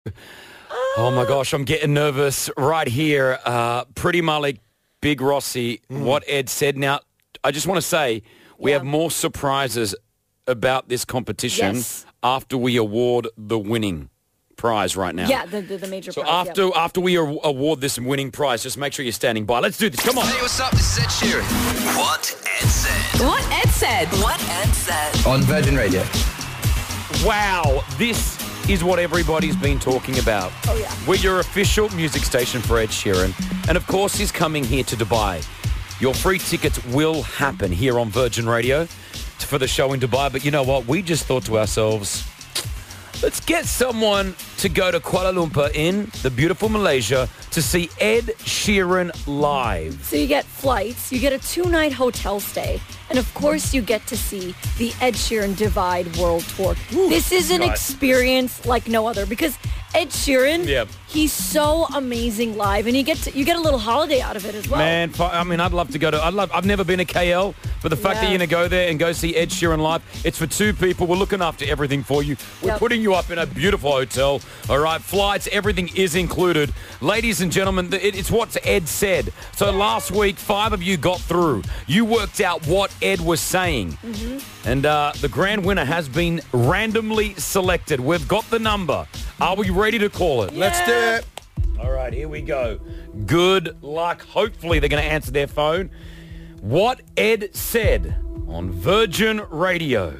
Oh my gosh, I'm getting nervous right here. Pretty Malik, Big Rossi, what Ed said. Now, I just want to say we have more surprises about this competition after we award the winning prize right now. Yeah, the major so prize. after we award this winning prize, just make sure you're standing by. Let's do this. Come on. Hey, what's up? This is Ed Sheeran. What Ed said. What Ed said. What Ed said. On Virgin Radio. Wow, this is what everybody's been talking about. Oh, yeah. We're your official music station for Ed Sheeran. And, of course, he's coming here to Dubai. Your free tickets will happen here on Virgin Radio for the show in Dubai. But you know what? We just thought to ourselves, let's get someone to go to Kuala Lumpur in the beautiful Malaysia to see Ed Sheeran live. So you get flights, you get a 2-night hotel stay, and of course you get to see the Ed Sheeran Divide World Tour. This is an experience like no other because Ed Sheeran, he's so amazing live, and you get a little holiday out of it as well. Man, I mean, I'd love to go to. I've never been to KL, but the fact that you're gonna go there and go see Ed Sheeran live, it's for two people. We're looking after everything for you. We're putting you up in a beautiful hotel. All right, flights, everything is included. Ladies and gentlemen, it's what Ed said. So last week, 5 of you got through. You worked out what Ed was saying, and the grand winner has been randomly selected. We've got the number. Are we ready to call it? Let's do it. All right, here we go. Good luck. Hopefully they're going to answer their phone. What Ed said on Virgin Radio.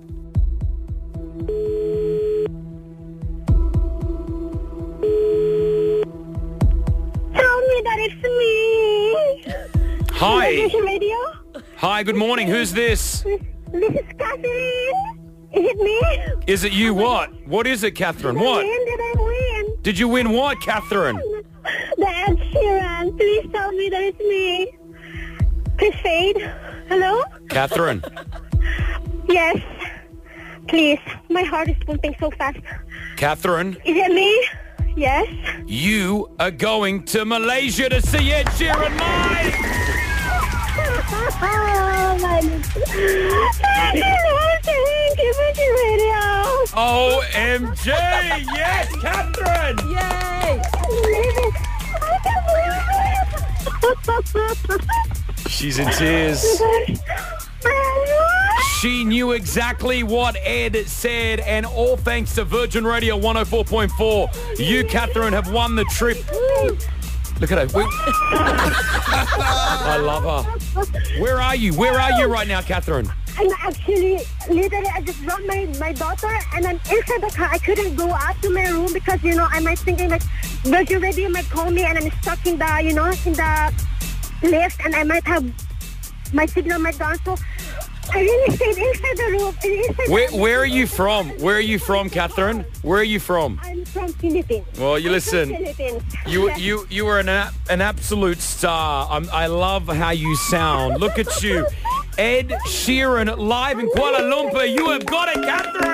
Tell me that it's me. Hi. Virgin Radio? Hi, good morning. Who's this? This is Catherine. Is it me? Is it you what? What is it, Catherine? What? Did I win? Did you win what, Catherine? The Ed Sheeran. Please tell me that it's me. Please fade. Hello? Catherine. Yes. Please. My heart is pumping so fast. Catherine. Is it me? Yes. You are going to Malaysia to see Ed Sheeran live. Oh, my Thank you, Virgin Radio. OMG! Yes, Catherine! Yay! She's in tears. She knew exactly what Ed said, and all thanks to Virgin Radio 104.4, you, Catherine, have won the trip. Look at her. I love her. Where are you? Where are you right now, Catherine? I'm actually, literally, I just dropped my daughter, and I'm inside the car. I couldn't go out to my room because, I might thinking like Virgin Radio might call me, and I'm stuck in the, in the lift, and I might have my signal might gone. So I really stayed inside the room. Where are you from? Where are you from, Catherine? Where are you from? I'm from Philippines. Well, you listen. Philippines. You are an absolute star. I love how you sound. Look at you. Ed Sheeran live in Kuala Lumpur. You have got it, Catherine.